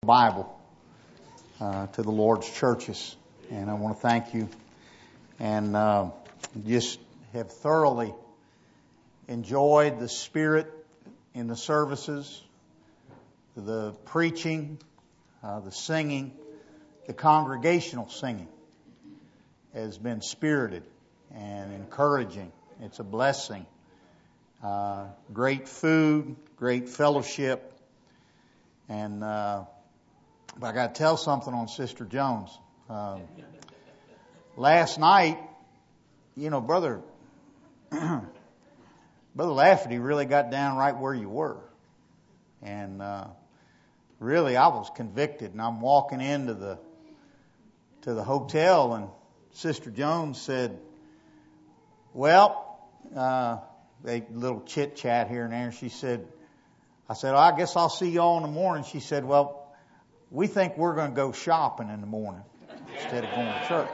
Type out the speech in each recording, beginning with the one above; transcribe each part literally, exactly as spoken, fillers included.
Bible uh, to the Lord's churches. And I want to thank you and uh, just have thoroughly enjoyed the spirit in the services, the preaching, uh, the singing, the congregational singing has been spirited and encouraging. It's a blessing. Uh, great food, great fellowship. And uh, but I got to tell something on Sister Jones. Uh, last night, you know, Brother Brother Lafferty really got down right where you were. And uh, really, I was convicted. And I'm walking into the to the hotel, and Sister Jones said, well, uh, a little chit chat here and there. She said, I said, well, I guess I'll see y'all in the morning. She said, well, we think we're going to go shopping in the morning instead of going to church.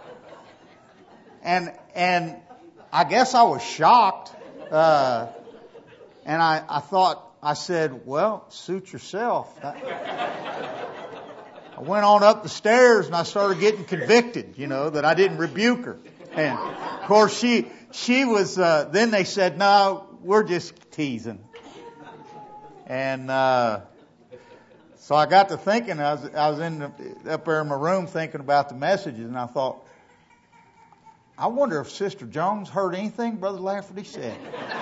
And, and I guess I was shocked. Uh, and I, I thought, I said, well, suit yourself. I, I went on up the stairs and I started getting convicted, you know, that I didn't rebuke her. And of course she, she was, uh, then they said, no, we're just teasing. And, uh, so I got to thinking, I was, I was in the, up there in my room thinking about the messages, and I thought, I wonder if Sister Jones heard anything Brother Lafferty said.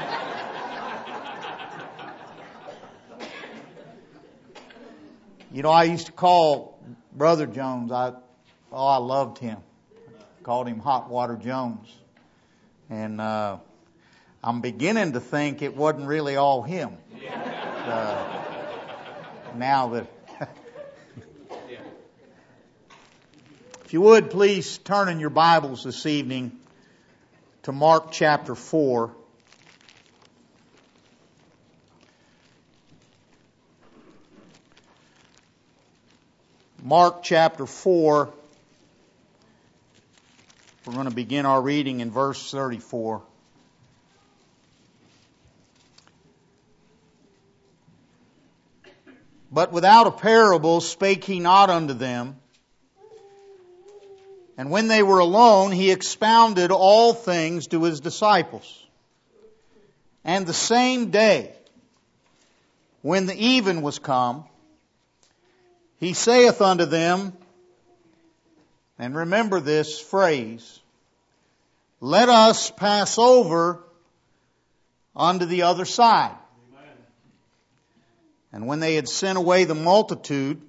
You know, I used to call Brother Jones, I, oh, I loved him. I called him Hot Water Jones. And, uh, I'm beginning to think it wasn't really all him. Uh, now that, if you would, please turn in your Bibles this evening to Mark chapter four. Mark chapter four. We're going to begin our reading in verse thirty-four. But without a parable spake he not unto them. And when they were alone, he expounded all things to his disciples. And the same day, when the even was come, he saith unto them, and remember this phrase, let us pass over unto the other side. Amen. And when they had sent away the multitude,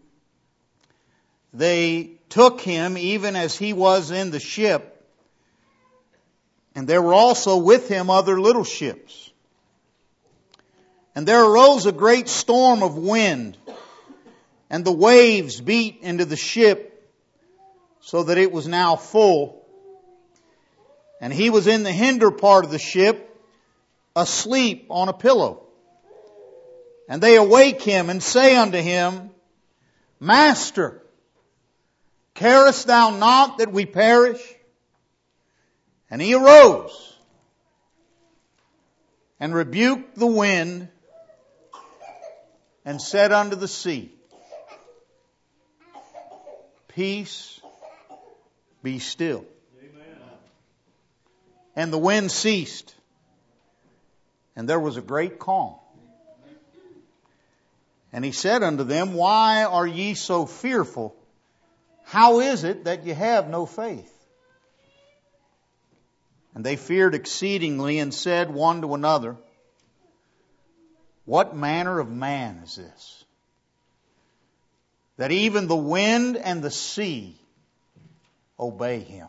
they took him even as he was in the ship, and there were also with him other little ships. And there arose a great storm of wind, and the waves beat into the ship, so that it was now full. And he was in the hinder part of the ship, asleep on a pillow. And they awake him and say unto him, Master, carest thou not that we perish? And he arose and rebuked the wind and said unto the sea, Peace, be still. Amen. And the wind ceased, and there was a great calm. And he said unto them, Why are ye so fearful? How is it that ye have no faith? And they feared exceedingly and said one to another, What manner of man is this, that even the wind and the sea obey him?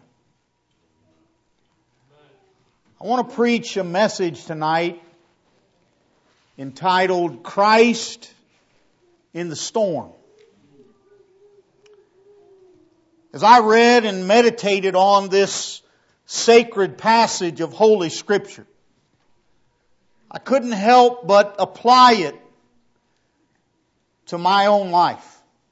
I want to preach a message tonight entitled Christ in the Storm. As I read and meditated on this sacred passage of Holy Scripture, I couldn't help but apply it to my own life.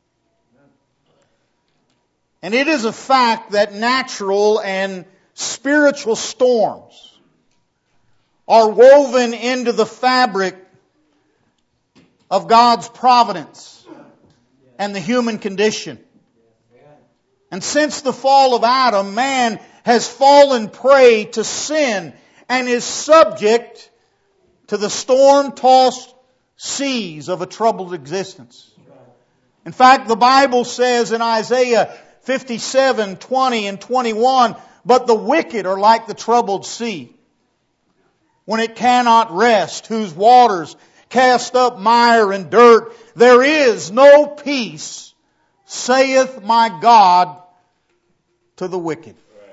And it is a fact that natural and spiritual storms are woven into the fabric of God's providence and the human condition. And since the fall of Adam, man has fallen prey to sin and is subject to the storm-tossed seas of a troubled existence. In fact, the Bible says in Isaiah fifty-seven, twenty and twenty-one, but the wicked are like the troubled sea, when it cannot rest, whose waters cast up mire and dirt. There is no peace, saith my God, to the wicked.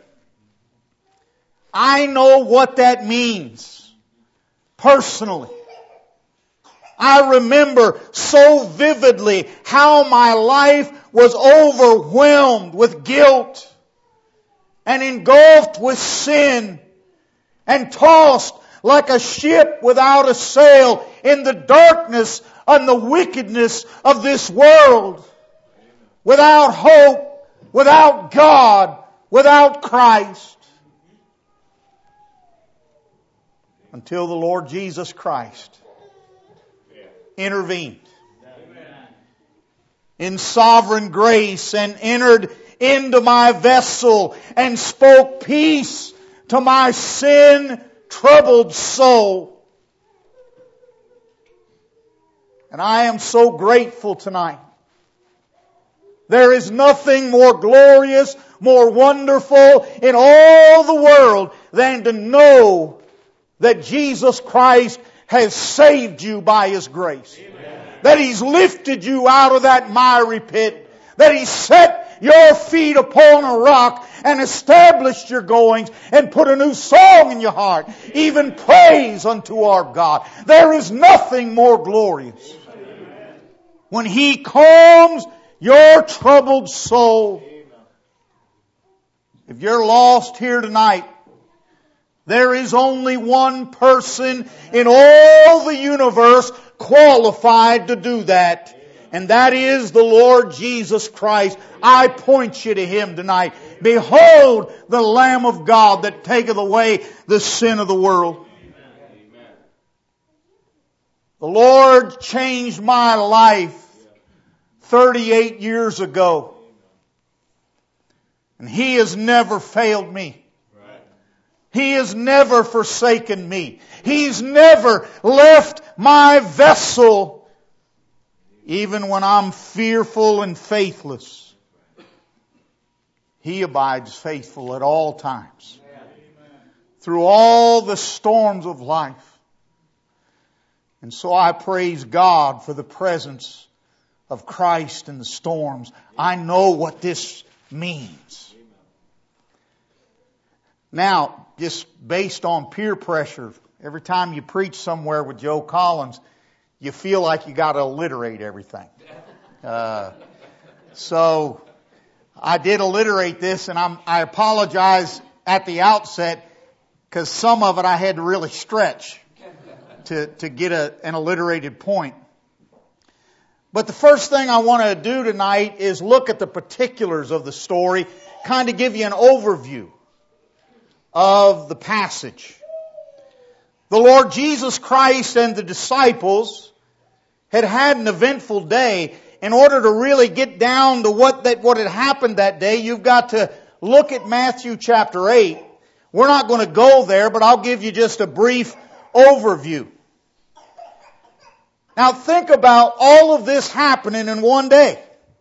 I know what that means personally. I remember so vividly how my life was overwhelmed with guilt and engulfed with sin and tossed like a ship without a sail in the darkness and the wickedness of this world, without hope, without God, without Christ, until the Lord Jesus Christ intervened in sovereign grace and entered into my vessel and spoke peace to my sin-troubled soul. And I am so grateful tonight. There is nothing more glorious, more wonderful in all the world than to know that Jesus Christ has saved you by His grace. Amen. That He's lifted you out of that miry pit. That He set your feet upon a rock and established your goings and put a new song in your heart. Even praise unto our God. There is nothing more glorious. Amen. When He calms your troubled soul. If you're lost here tonight, there is only one person in all the universe qualified to do that. And that is the Lord Jesus Christ. I point you to Him tonight. Behold the Lamb of God that taketh away the sin of the world. The Lord changed my life thirty-eight years ago. And He has never failed me. He has never forsaken me. He's never left my vessel, even when I'm fearful and faithless. He abides faithful at all times. Through all the storms of life. And so I praise God for the presence of Christ in the storms. I know what this means. Now, just based on peer pressure, every time you preach somewhere with Joe Collins, you feel like you got to alliterate everything. Uh, so I did alliterate this, and I'm, I apologize at the outset because some of it I had to really stretch to, to get a, an alliterated point. But the first thing I want to do tonight is look at the particulars of the story, kind of give you an overview of the passage. The Lord Jesus Christ and the disciples had had an eventful day. In order to really get down to what that what had happened that day, you've got to look at Matthew chapter eight. We're not going to go there, but I'll give you just a brief overview. Now think about all of this happening in one day.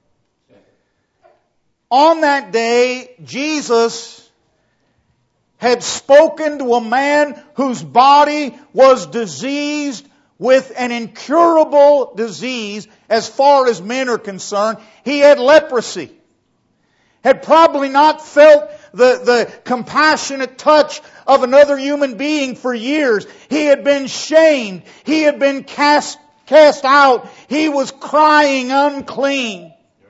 On that day, Jesus had spoken to a man whose body was diseased with an incurable disease as far as men are concerned. He had leprosy. Had probably not felt the, the compassionate touch of another human being for years. He had been shamed. He had been cast, cast out. He was crying unclean.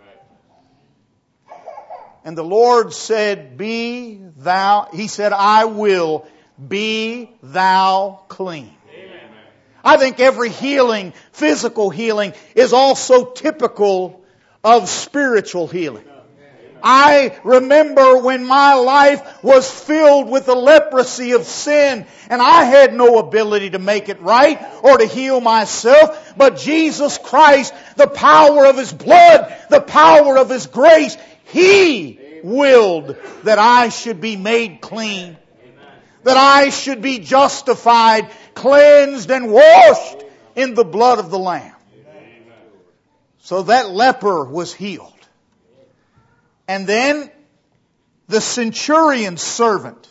And the Lord said, be thou, He said, I will, be thou clean. Amen. I think every healing, physical healing, is also typical of spiritual healing. I remember when my life was filled with the leprosy of sin and I had no ability to make it right or to heal myself. But Jesus Christ, the power of His blood, the power of His grace, He willed that I should be made clean. That I should be justified, cleansed, and washed in the blood of the Lamb. So that leper was healed. And then the centurion's servant.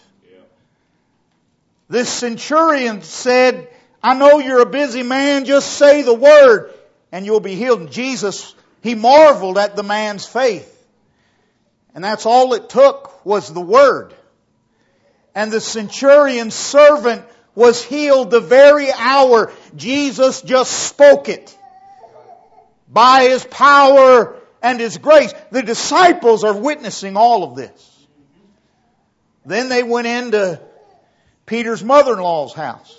This centurion said, I know you're a busy man, just say the word and you'll be healed. And Jesus, He marveled at the man's faith. And that's all it took was the word. And the centurion's servant was healed the very hour Jesus just spoke it. By His power and His grace. The disciples are witnessing all of this. Then they went into Peter's mother-in-law's house.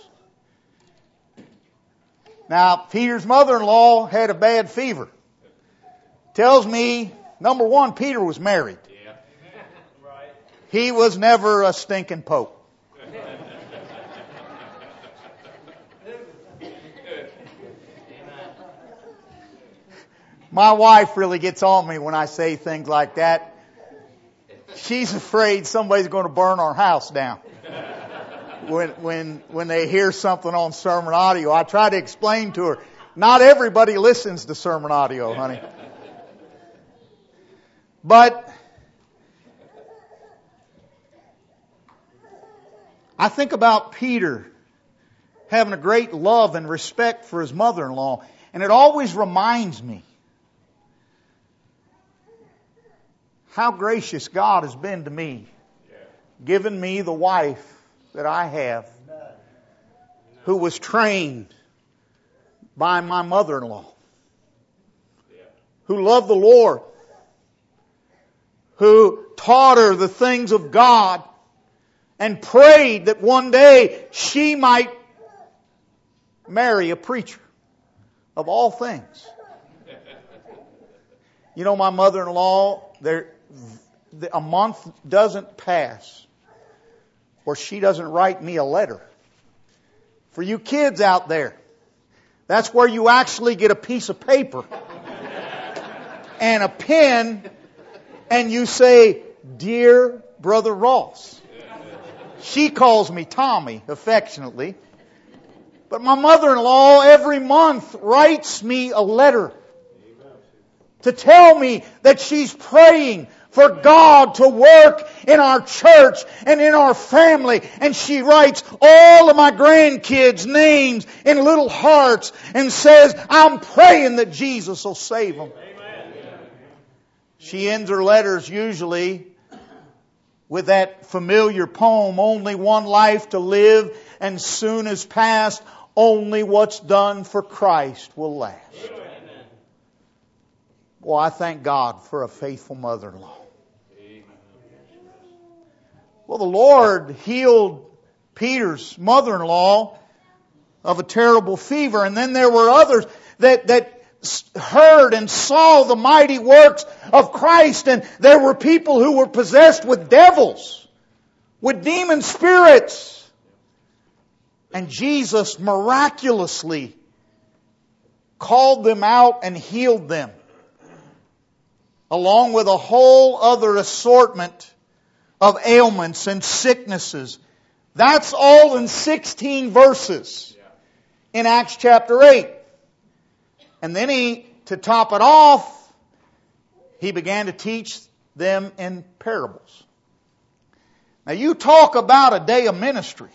Now, Peter's mother-in-law had a bad fever. Tells me, number one, Peter was married. He was never a stinking pope. My wife really gets on me when I say things like that. She's afraid somebody's going to burn our house down. When, when, when they hear something on sermon audio, I try to explain to her, not everybody listens to sermon audio, honey. But I think about Peter having a great love and respect for his mother-in-law, and it always reminds me how gracious God has been to me, giving me the wife that I have, who was trained by my mother-in-law, who loved the Lord, who taught her the things of God, and prayed that one day she might marry a preacher of all things. You know, my mother-in-law, there, a month doesn't pass where she doesn't write me a letter. For you kids out there, that's where you actually get a piece of paper and a pen and you say, Dear Brother Ross. She calls me Tommy, affectionately. But my mother-in-law every month writes me a letter to tell me that she's praying for God to work in our church and in our family. And she writes all of my grandkids' names in little hearts and says, I'm praying that Jesus will save them. Amen. She ends her letters usually with that familiar poem, only one life to live, and soon as past, only what's done for Christ will last. Amen. Well, I thank God for a faithful mother-in-law. Amen. Well, the Lord healed Peter's mother-in-law of a terrible fever, and then there were others that, that heard and saw the mighty works of Christ, and there were people who were possessed with devils, with demon spirits. And Jesus miraculously called them out and healed them, along with a whole other assortment of ailments and sicknesses. That's all in sixteen verses in Acts chapter eight. And then he, to top it off, he began to teach them in parables. Now you talk about a day of ministry.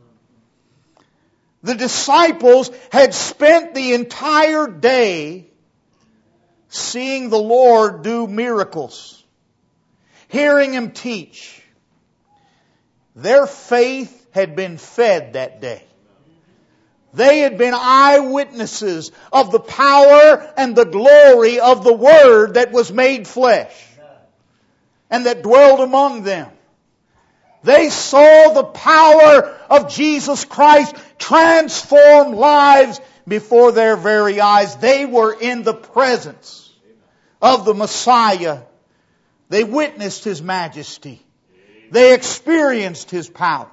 The disciples had spent the entire day seeing the Lord do miracles, hearing Him teach. Their faith had been fed that day. They had been eyewitnesses of the power and the glory of the Word that was made flesh and that dwelled among them. They saw the power of Jesus Christ transform lives before their very eyes. They were in the presence of the Messiah They witnessed His majesty. They experienced His power.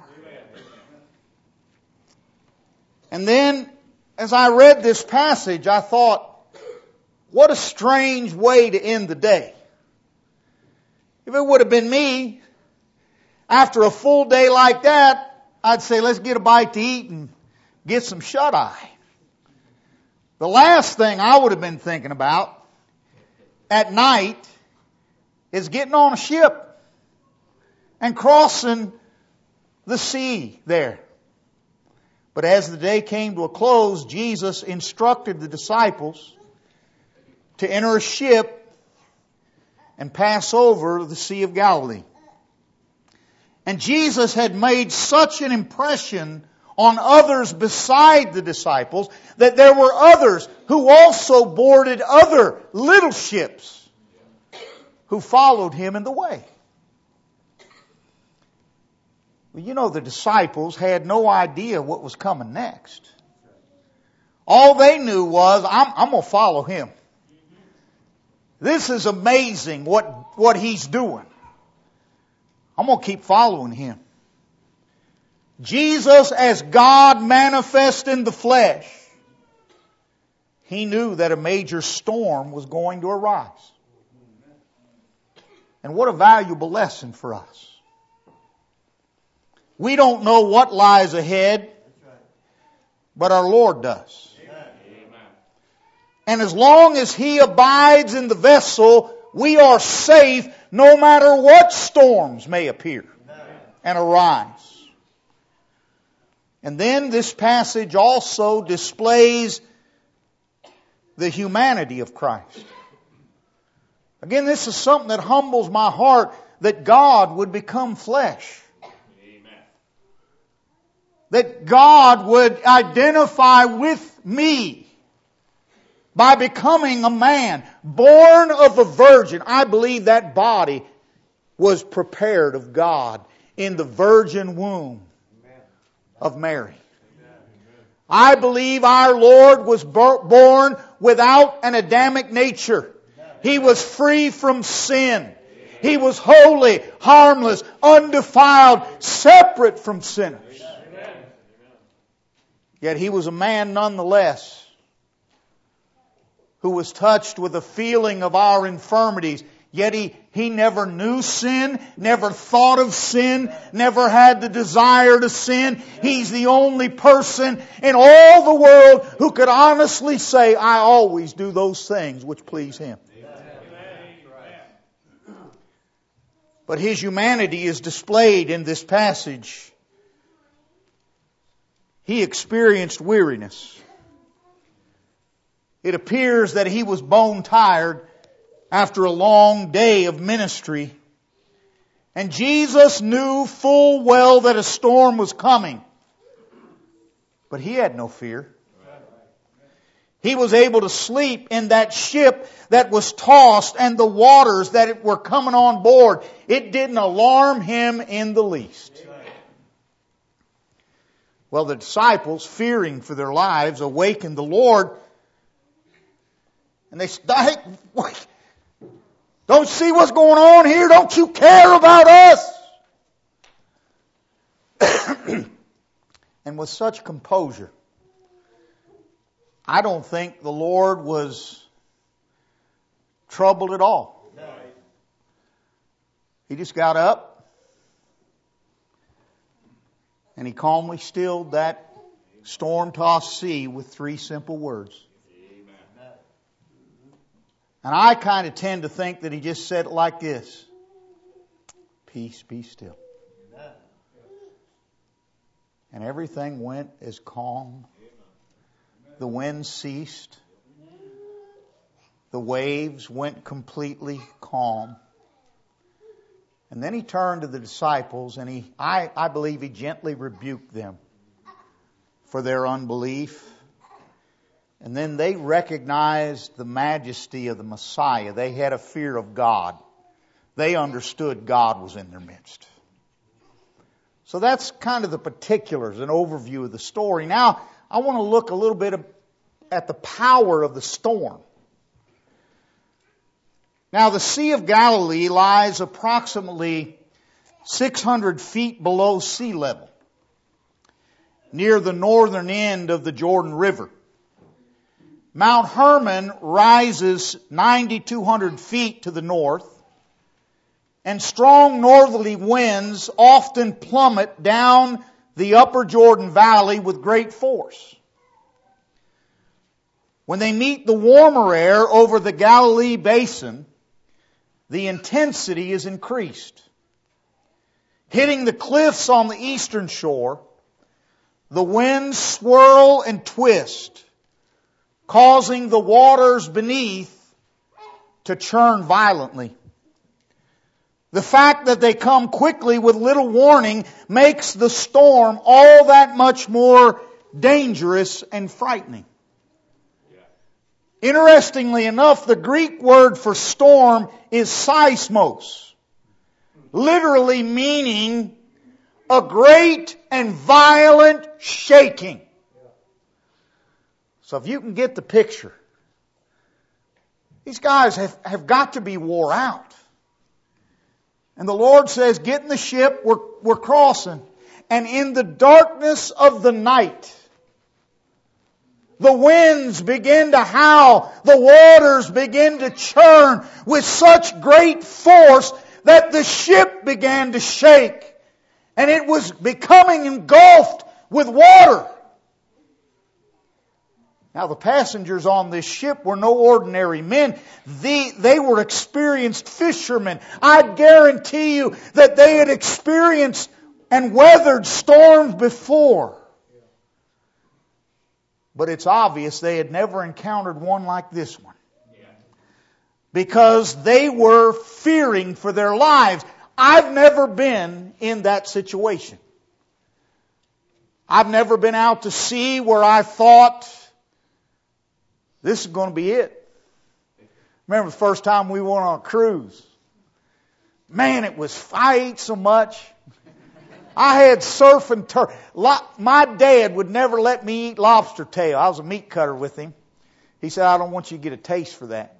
And then, as I read this passage, I thought, what a strange way to end the day. If it would have been me, after a full day like that, I'd say, let's get a bite to eat and get some shut-eye. The last thing I would have been thinking about at night is getting on a ship and crossing the sea there. But as the day came to a close, Jesus instructed the disciples to enter a ship and pass over the Sea of Galilee. And Jesus had made such an impression on others beside the disciples that there were others who also boarded other little ships who followed Him in the way. Well, you know, the disciples had no idea what was coming next. All they knew was, I'm, I'm going to follow Him. This is amazing what, what He's doing. I'm going to keep following Him. Jesus, as God manifest in the flesh, He knew that a major storm was going to arise. And what a valuable lesson for us. We don't know what lies ahead, but our Lord does. And as long as He abides in the vessel, we are safe no matter what storms may appear and arise. And then this passage also displays the humanity of Christ. Again, this is something that humbles my heart, that God would become flesh. That God would identify with me by becoming a man, born of a virgin. I believe that body was prepared of God in the virgin womb of Mary. I believe our Lord was born without an Adamic nature. He was free from sin. He was holy, harmless, undefiled, separate from sinners. Yet He was a man nonetheless, who was touched with a feeling of our infirmities. Yet he, he never knew sin, never thought of sin, never had the desire to sin. He's the only person in all the world who could honestly say, I always do those things which please Him. But His humanity is displayed in this passage. He experienced weariness. It appears that He was bone tired after a long day of ministry. And Jesus knew full well that a storm was coming. But He had no fear. He was able to sleep in that ship that was tossed and the waters that were coming on board. It didn't alarm Him in the least. Well, the disciples, fearing for their lives, awakened the Lord. And they said, hey, don't you see what's going on here? Don't you care about us? And with such composure, I don't think the Lord was troubled at all. He just got up and He calmly stilled that storm-tossed sea with three simple words. And I kind of tend to think that He just said it like this: peace, be still. And everything went as calm. The wind ceased. The waves went completely calm. And then He turned to the disciples and He, I, I believe He gently rebuked them for their unbelief. And then they recognized the majesty of the Messiah. They had a fear of God. They understood God was in their midst. So that's kind of the particulars, an overview of the story. Now, I want to look a little bit at the power of the storm. Now the Sea of Galilee lies approximately six hundred feet below sea level, near the northern end of the Jordan River. Mount Hermon rises nine thousand two hundred feet to the north, and strong northerly winds often plummet down the upper Jordan Valley with great force. When they meet the warmer air over the Galilee basin, the intensity is increased. Hitting the cliffs on the eastern shore, the winds swirl and twist, causing the waters beneath to churn violently. The fact that they come quickly with little warning makes the storm all that much more dangerous and frightening. Interestingly enough, the Greek word for storm is seismos, literally meaning a great and violent shaking. So if you can get the picture, these guys have, have got to be wore out. And the Lord says, get in the ship, we're, we're crossing. And in the darkness of the night, the winds begin to howl, the waters begin to churn with such great force that the ship began to shake. And it was becoming engulfed with water. Now the passengers on this ship were no ordinary men. They, they were experienced fishermen. I guarantee you that they had experienced and weathered storms before. But it's obvious they had never encountered one like this one. Because they were fearing for their lives. I've never been in that situation. I've never been out to sea where I thought, this is going to be it. Remember the first time we went on a cruise. Man, it was, I ate so much. I had surf and turf. My dad would never let me eat lobster tail. I was a meat cutter with him. He said, I don't want you to get a taste for that.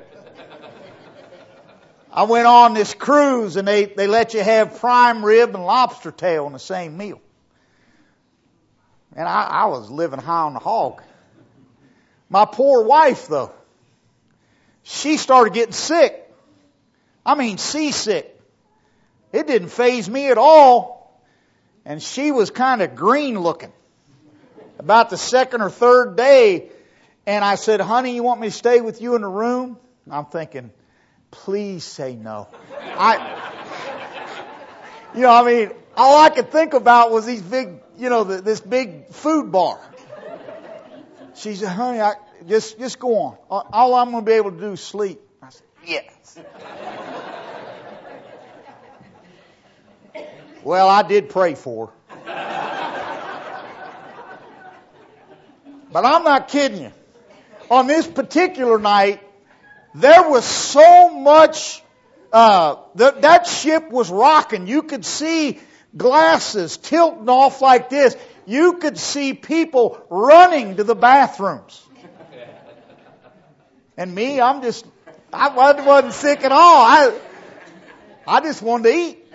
I went on this cruise and they, they let you have prime rib and lobster tail in the same meal. And I, I was living high on the hog. My poor wife, though, she started getting sick. I mean, seasick. It didn't faze me at all. And she was kind of green looking. About the second or third day, and I said, honey, you want me to stay with you in the room? And I'm thinking, please say no. I, you know, I mean, all I could think about was these big, you know, the, this big food bar. She said, honey, I, just, just go on. All I'm going to be able to do is sleep. I said, yes. Well, I did pray for her. But I'm not kidding you. On this particular night, there was so much, uh, th- that ship was rocking. You could see glasses tilting off like this. You could see people running to the bathrooms. And me, I'm just, I wasn't sick at all. I, I just wanted to eat.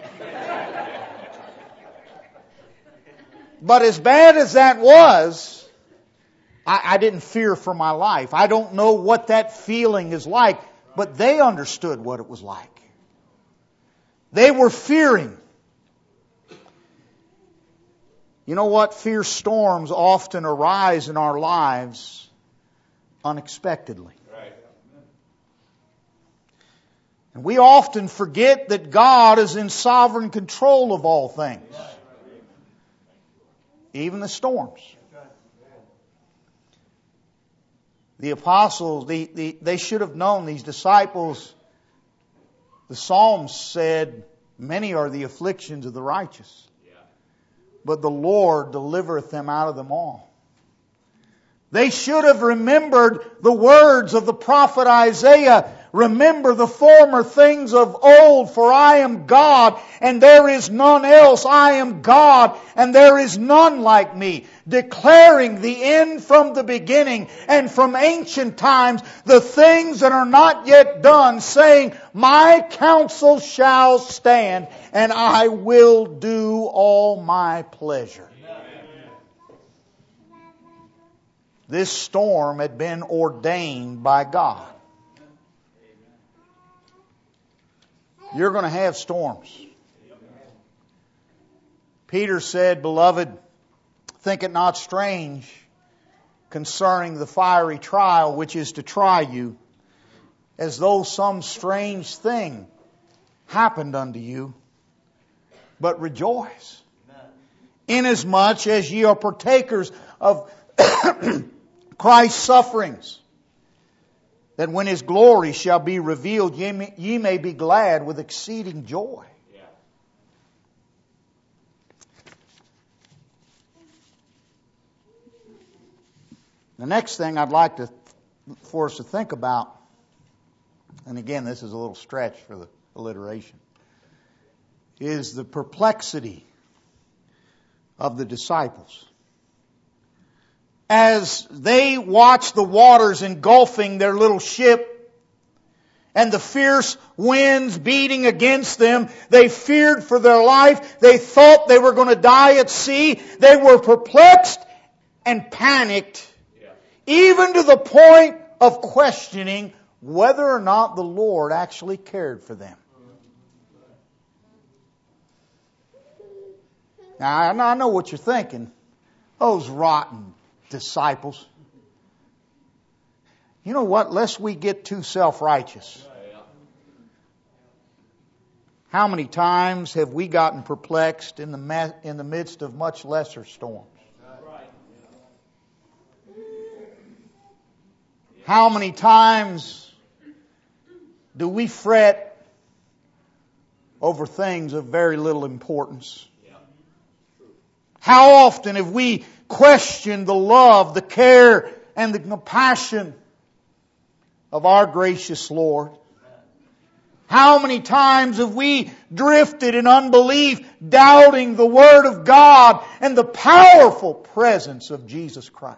But as bad as that was, I, I didn't fear for my life. I don't know what that feeling is like, but they understood what it was like. They were fearing. You know what? Fierce storms often arise in our lives unexpectedly. Right. And we often forget that God is in sovereign control of all things. Even the storms. The apostles, the, the, they should have known, these disciples, the Psalms said, many are the afflictions of the righteous, but the Lord delivereth them out of them all. They should have remembered the words of the prophet Isaiah Remember the former things of old, for I am God, and there is none else. I am God, and there is none like me. Declaring the end from the beginning, and from ancient times the things that are not yet done, saying, My counsel shall stand, and I will do all my pleasure. This storm had been ordained by God. You're going to have storms. Peter said, Beloved, think it not strange concerning the fiery trial which is to try you, as though some strange thing happened unto you. But rejoice, inasmuch as ye are partakers of Christ's sufferings, that when His glory shall be revealed, ye may, ye may be glad with exceeding joy. Yeah. The next thing I'd like to for us to think about, and again this is a little stretch for the alliteration, is the perplexity of the disciples. As they watched the waters engulfing their little ship and the fierce winds beating against them, they feared for their life. They thought they were going to die at sea. They were perplexed and panicked, even to the point of questioning whether or not the Lord actually cared for them. Now, I know what you're thinking. Those rotten disciples. You know what? Lest we get too self-righteous. How many times have we gotten perplexed in the me- in the midst of much lesser storms? How many times do we fret over things of very little importance? How often have we questioned the love, the care, and the compassion of our gracious Lord? How many times have we drifted in unbelief, doubting the Word of God and the powerful presence of Jesus Christ?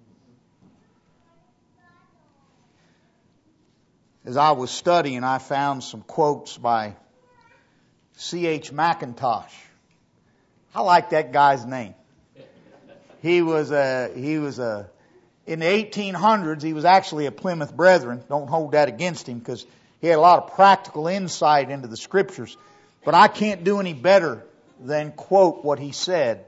As I was studying, I found some quotes by C H Mackintosh. I like that guy's name. He was a, he was a, in the eighteen hundreds, he was actually a Plymouth Brethren. Don't hold that against him because he had a lot of practical insight into the Scriptures. But I can't do any better than quote what he said.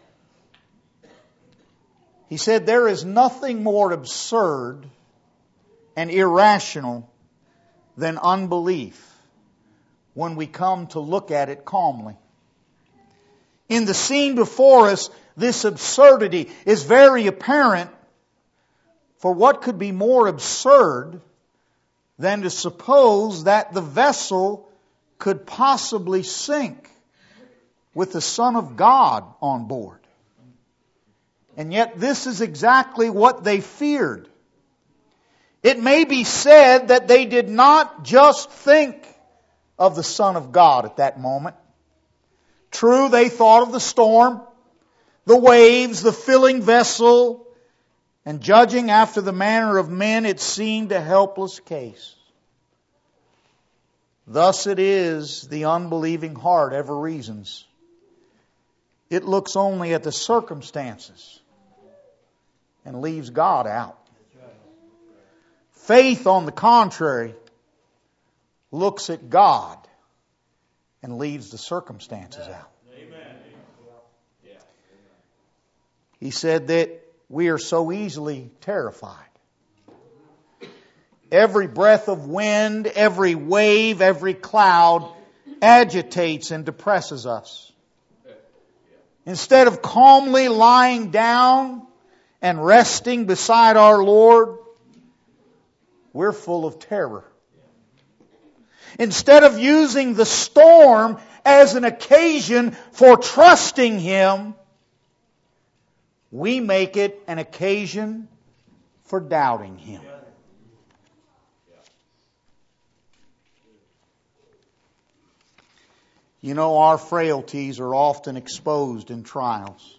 He said, there is nothing more absurd and irrational than unbelief when we come to look at it calmly. In the scene before us, this absurdity is very apparent, for what could be more absurd than to suppose that the vessel could possibly sink with the Son of God on board? And yet this is exactly what they feared. It may be said that they did not just think of the Son of God at that moment. True, they thought of the storm, the waves, the filling vessel, and judging after the manner of men, it seemed a helpless case. Thus it is the unbelieving heart ever reasons. It looks only at the circumstances and leaves God out. Faith, on the contrary, looks at God and leaves the circumstances out. Amen. He said that we are so easily terrified. Every breath of wind, every wave, every cloud agitates and depresses us. Instead of calmly lying down and resting beside our Lord, we're full of terror. Instead of using the storm as an occasion for trusting Him, we make it an occasion for doubting Him. You know, our frailties are often exposed in trials.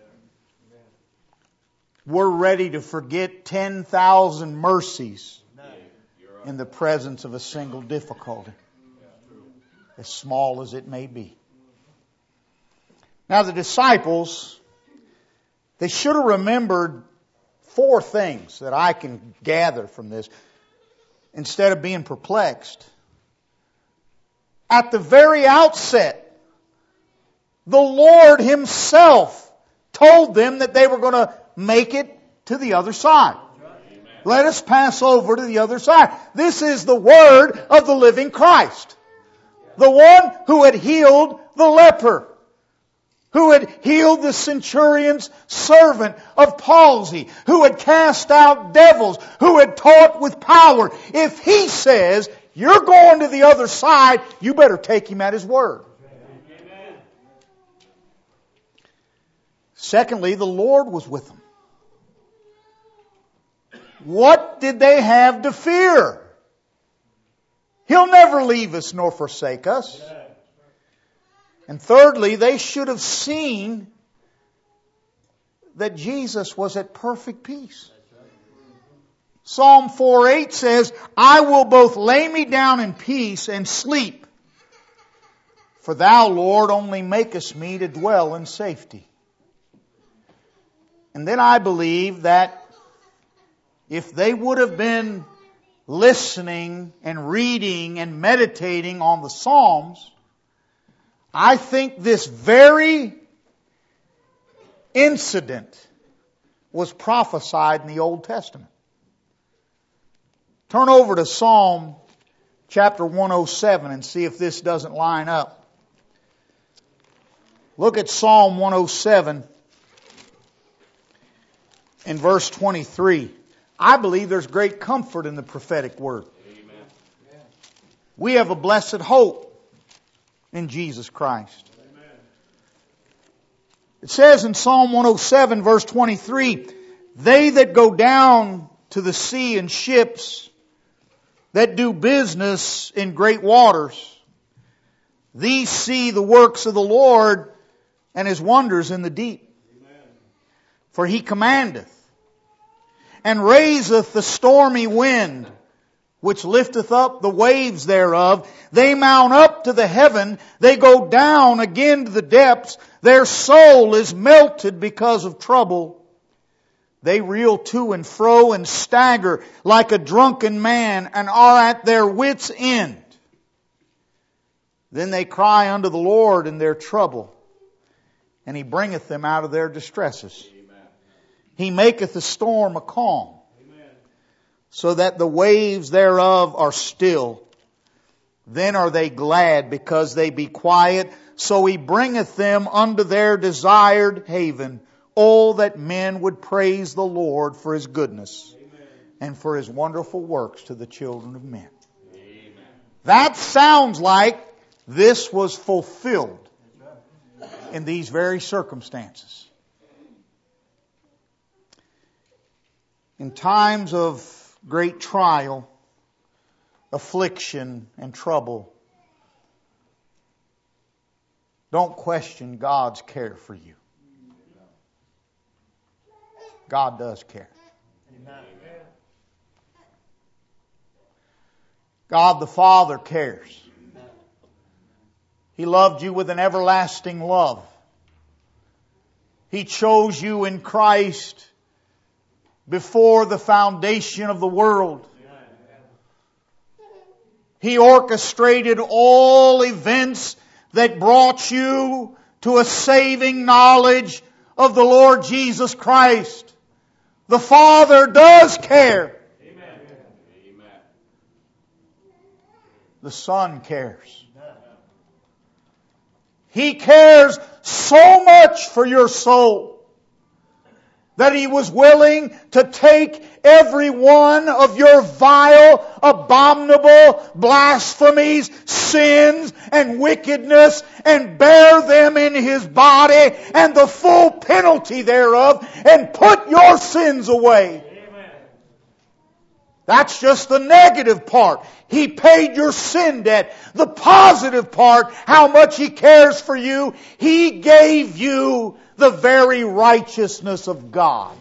We're ready to forget ten thousand mercies in the presence of a single difficulty, as small as it may be. Now the disciples, they should have remembered four things that I can gather from this instead of being perplexed. At the very outset, the Lord Himself told them that they were going to make it to the other side. Amen. Let us pass over to the other side. This is the word of the living Christ. The one who had healed the leper, who had healed the centurion's servant of palsy, who had cast out devils, who had taught with power. If He says, you're going to the other side, you better take Him at His word. Amen. Secondly, the Lord was with them. What did they have to fear? He'll never leave us nor forsake us. And thirdly, they should have seen that Jesus was at perfect peace. Psalm four eight says, I will both lay me down in peace and sleep. For Thou, Lord, only makest me to dwell in safety. And then I believe that if they would have been listening and reading and meditating on the Psalms, I think this very incident was prophesied in the Old Testament. Turn over to Psalm chapter one oh seven and see if this doesn't line up. Look at Psalm one oh seven in verse twenty-three. I believe there's great comfort in the prophetic word. Amen. We have a blessed hope in Jesus Christ. Amen. It says in Psalm one oh seven verse twenty-three, they that go down to the sea in ships, that do business in great waters, these see the works of the Lord and His wonders in the deep. Amen. For He commandeth and raiseth the stormy wind, which lifteth up the waves thereof. They mount up to the heaven, they go down again to the depths. Their soul is melted because of trouble. They reel to and fro and stagger like a drunken man, and are at their wits' end. Then they cry unto the Lord in their trouble, and He bringeth them out of their distresses. He maketh the storm a calm, Amen. So that the waves thereof are still. Then are they glad because they be quiet. So He bringeth them unto their desired haven. Oh, that men would praise the Lord for His goodness, Amen. And for His wonderful works to the children of men. Amen. That sounds like this was fulfilled in these very circumstances. In times of great trial, affliction, and trouble, don't question God's care for you. God does care. God the Father cares. He loved you with an everlasting love. He chose you in Christ before the foundation of the world. He orchestrated all events that brought you to a saving knowledge of the Lord Jesus Christ. The Father does care. Amen. The Son cares. He cares so much for your soul that He was willing to take every one of your vile, abominable blasphemies, sins, and wickedness, and bear them in His body and the full penalty thereof, and put your sins away. Amen. That's just the negative part. He paid your sin debt. The positive part, how much He cares for you. He gave you the very righteousness of God.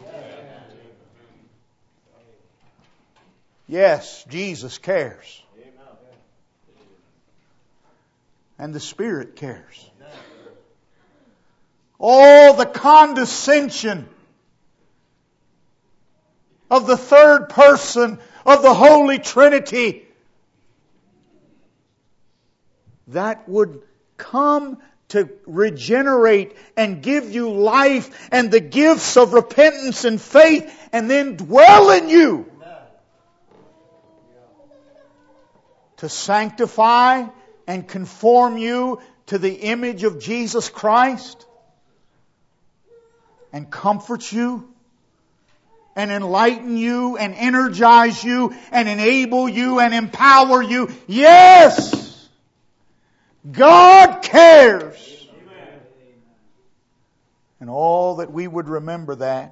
Yes, Jesus cares. And the Spirit cares. Oh, the condescension of the third person of the Holy Trinity that would come to regenerate and give you life and the gifts of repentance and faith and then dwell in you to sanctify and conform you to the image of Jesus Christ and comfort you and enlighten you and energize you and enable you and empower you. Yes! God cares. Amen. And all that we would remember that.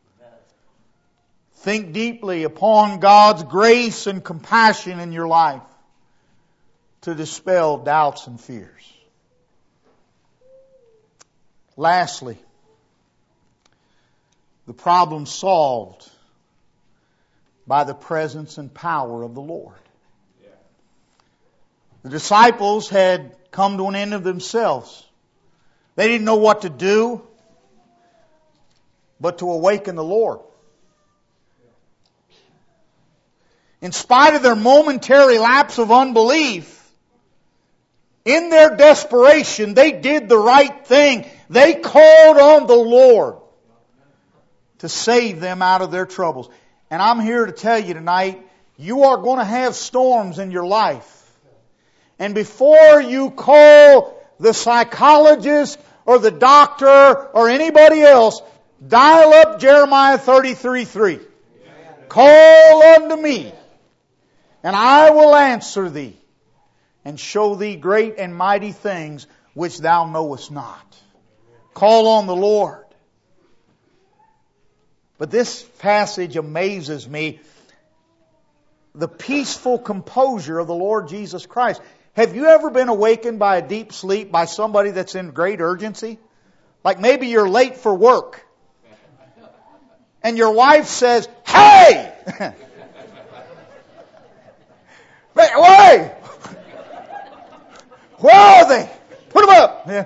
Think deeply upon God's grace and compassion in your life to dispel doubts and fears. Lastly, the problem solved by the presence and power of the Lord. Yeah. The disciples had come to an end of themselves. They didn't know what to do but to awaken the Lord. In spite of their momentary lapse of unbelief, in their desperation, they did the right thing. They called on the Lord to save them out of their troubles. And I'm here to tell you tonight, you are going to have storms in your life. And before you call the psychologist or the doctor or anybody else, dial up Jeremiah thirty-three three. Call unto me, and I will answer thee, and show thee great and mighty things which thou knowest not. Call on the Lord. But this passage amazes me. The peaceful composure of the Lord Jesus Christ. Have you ever been awakened by a deep sleep by somebody that's in great urgency? Like maybe you're late for work. And your wife says, "Hey! Wait! Where are they? Put them up!" Yeah.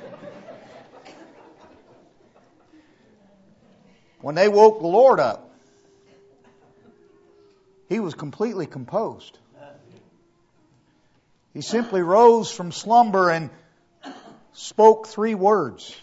When they woke the Lord up, He was completely composed. He simply rose from slumber and spoke three words.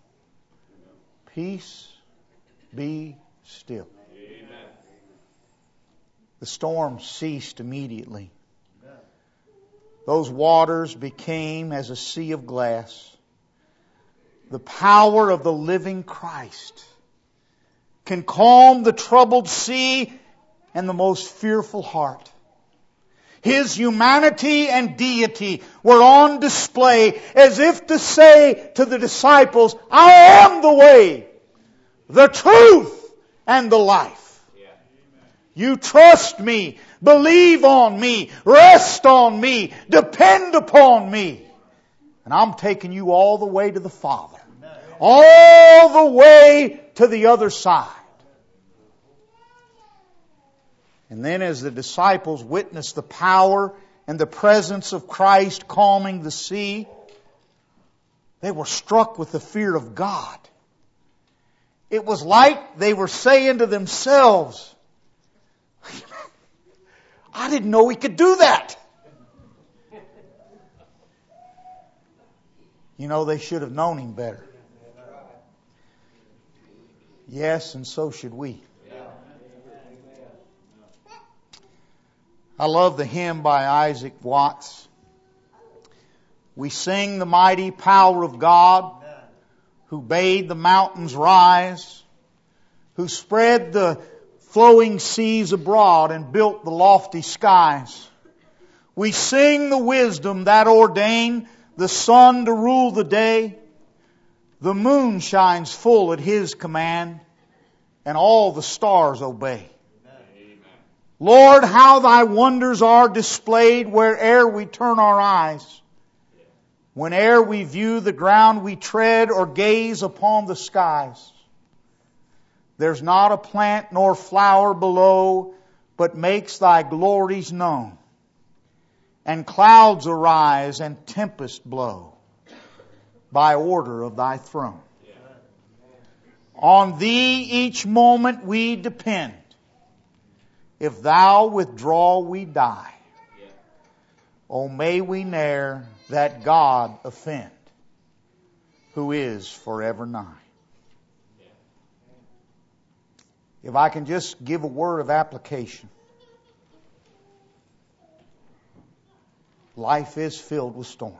Peace, be still. Amen. The storm ceased immediately. Those waters became as a sea of glass. The power of the living Christ can calm the troubled sea and the most fearful heart. His humanity and deity were on display as if to say to the disciples, I am the way, the truth, and the life. You trust me, believe on me, rest on me, depend upon me. And I'm taking you all the way to the Father. All the way to the other side. And then as the disciples witnessed the power and the presence of Christ calming the sea, they were struck with the fear of God. It was like they were saying to themselves, I didn't know He could do that. You know, they should have known Him better. Yes, and so should we. I love the hymn by Isaac Watts. We sing the mighty power of God, who bade the mountains rise, who spread the flowing seas abroad and built the lofty skies. We sing the wisdom that ordained the sun to rule the day. The moon shines full at His command, and all the stars obey. Lord, how Thy wonders are displayed where'er we turn our eyes. Whene'er we view the ground we tread or gaze upon the skies. There's not a plant nor flower below, but makes Thy glories known. And clouds arise and tempests blow by order of Thy throne. On Thee each moment we depend. If Thou withdraw, we die. Oh, may we ne'er that God offend, who is forever nigh. If I can just give a word of application. Life is filled with storms.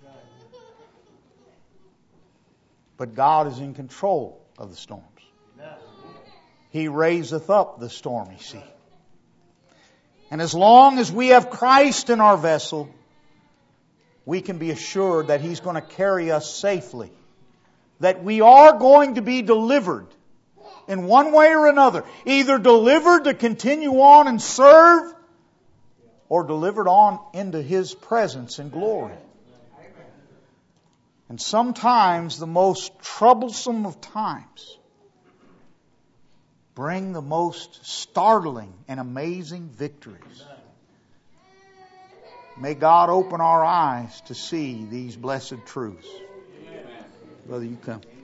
But God is in control of the storms. He raiseth up the stormy sea. And as long as we have Christ in our vessel, we can be assured that He's going to carry us safely. That we are going to be delivered in one way or another. Either delivered to continue on and serve, or delivered on into His presence and glory. And sometimes the most troublesome of times bring the most startling and amazing victories. May God open our eyes to see these blessed truths. Brother, you come.